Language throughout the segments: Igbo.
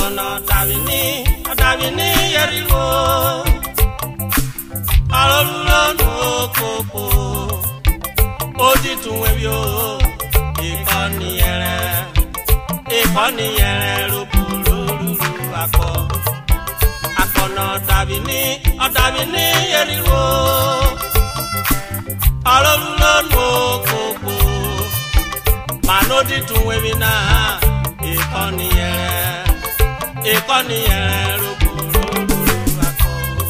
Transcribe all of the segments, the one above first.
Akono Davini yeriwo Alolulo no koko Odi tunwebio Ikoni yere Rupululu ako Akono Davini yeriwo Alolulo no koko Manodi tunwebina Ikoni yere Rupululu ako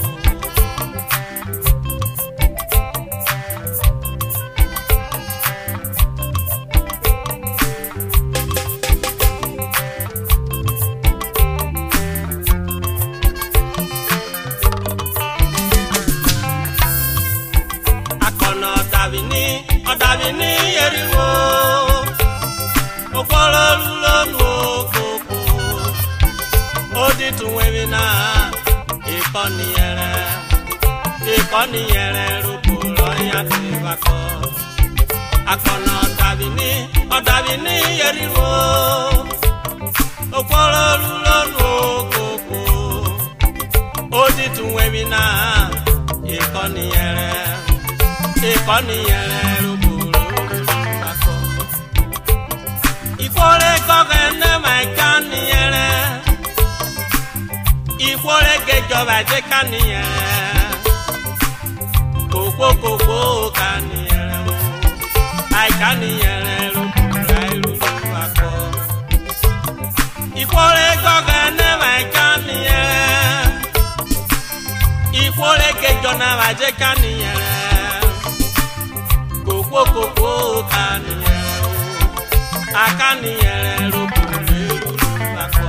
Davini yeriwo Okololulo no koko Odi tunwebina Ikoni yere Rupulo yati bako Akono Davini yeriwo Okololulo no koko Odi tunwebina Ikoni yere Ikwore gogene maikani yere Ikwore gejoba je kani yere Koko kani yere Ai kani yere Rupako Ikwore gogene maikani yere Ikwore gejona baje kani yere Koko kani yere Akani yere Rupululu ako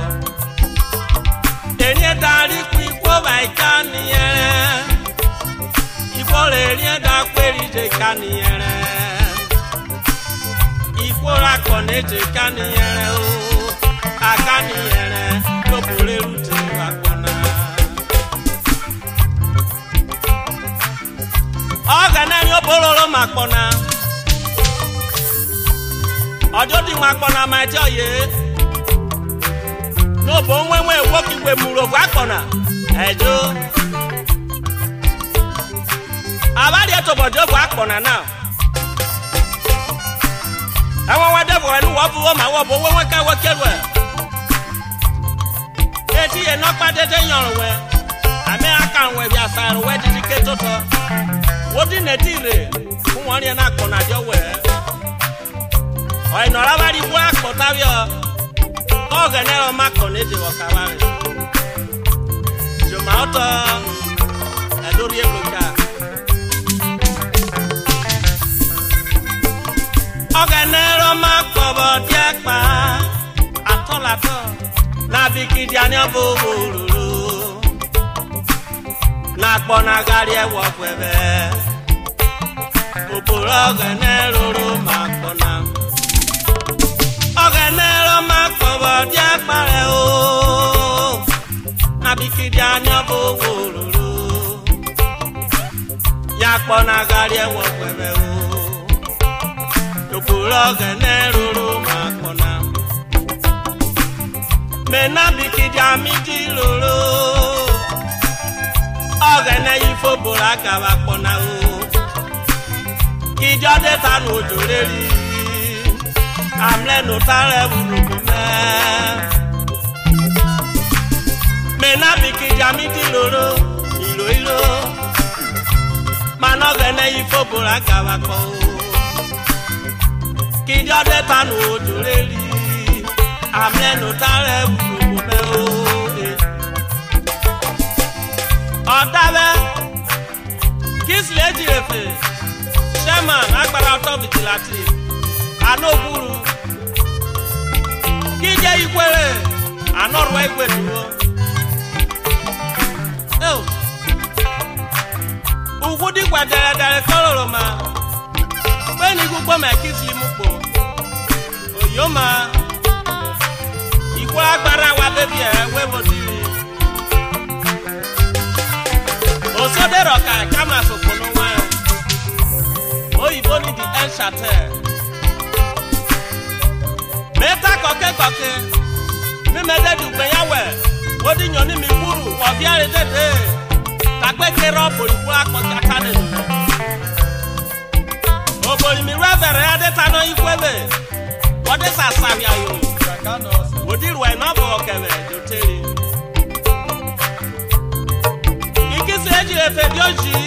Enye dari kwikwo baikani yere Ikwore enye da kweri je kani yere Ikwora kone je kani yere o Akani yere Rupululu te akona Ogana nyopololo makona Ojo di makona ma joye No bo nwenwe wokiwe muro gwakona Ejo Abadi eto bojo gwakona now Awon wadevo enu wobu wo ma wobo wenwe ka wokelwe Eti e no pa dede yanwe Ame aka nwe bi asaro we didike toto Wodi netire fun won ri na kona jowe Oy nora bari bua kotavio Ogenero makoneje wakawari Joma auto Adori ebloka Ogenero makobo diakpa Atolato Nabiki dianya bohururu Nakbona gari ewo kwebe Oporo ogenero makona Ogenero makobo diakpare o Nabikidi anya bohururu Yakpona gari ewo kwebe o Oporo ogenero makona Menabikidi amidi loro Ogene ifo boraka bakpona o Kijode tanu ojoreri Amle no tare burukume Mena biki jamiti loro Ilo Manogene ifo boraka bako Kijode tanu ojoreri Amle no tare burukume Odabe Kisle jirefe Sherman agbara auto vigilante Anoburu Kije ikwere Anorwa igwe duwo Ugudi kwa dere koloro ma Beni gugbo me kisli mukpo Oyoma Ikwa agbara wa bebi webo diri Osodero ka kama sokono wa Oyibo ni di enchate Meta koke Mimede dugbe yawe Obiare dede. Takwe kero bolibu akọcha kanenu. Oboli mi revere ade tano ikwebe. Wode sasavia yo. Wodi ruwa inobo okebe joteri. Ikisi eji efe dioji.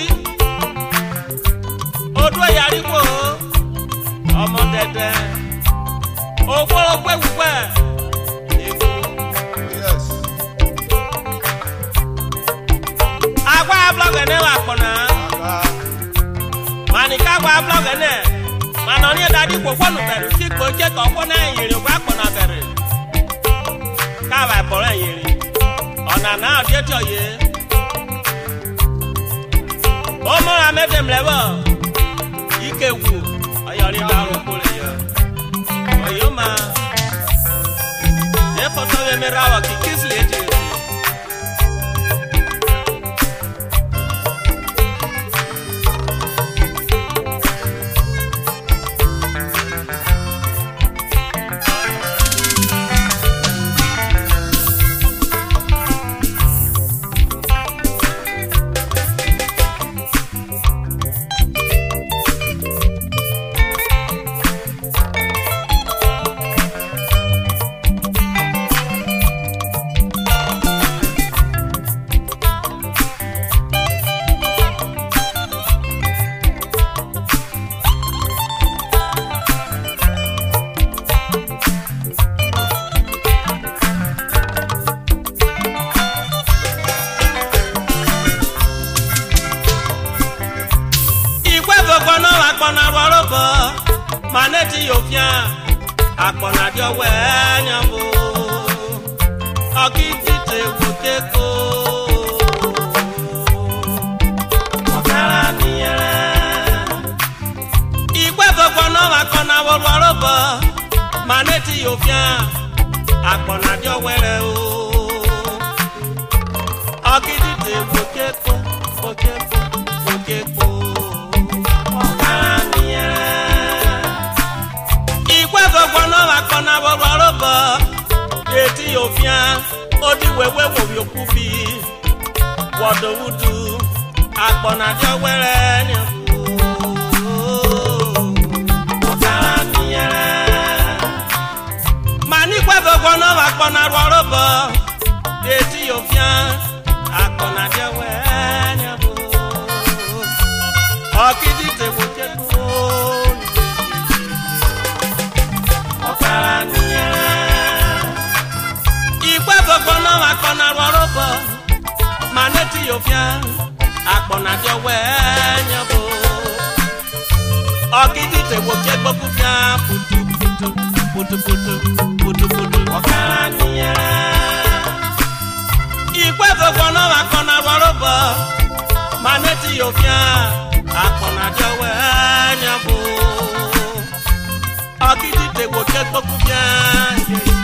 Odwe yarikwo. Ọmọ dede. Ogboro kwewukwe. Yes. Agwa blog ene wa kpona. Manika agwa blog ene. Manoni dadi kwokwo no bere. Si ko je ko kwo na yiri gwa kpona bere. Ka wa bore yiri. Ona na odi eto ye. O mo ra medem lebo. Ikewu. Ayori daro kole yo. Oyoma. Je foto ye merawa ki kisli eti. Maneti yofia akona dio wenyambo akitite woteko okara niere igwe gogono akona wolorobo maneti yofia akona dio were o akitite woteko okara niere akona wolorobo eti yofia odi wewe wo yokubi wodo wudu akona dio were ni okara niere mani kwebo gono akona wolorobo eti yofia akona dio were ni okidite woteko Ikwe gogono akona rorobo maneti yofia akona jowe nyabo okidite woke gbokufia putu okara niye Ikwe gogono akona rorobo maneti yofia akona jowe nyabo okidite woke gbokufia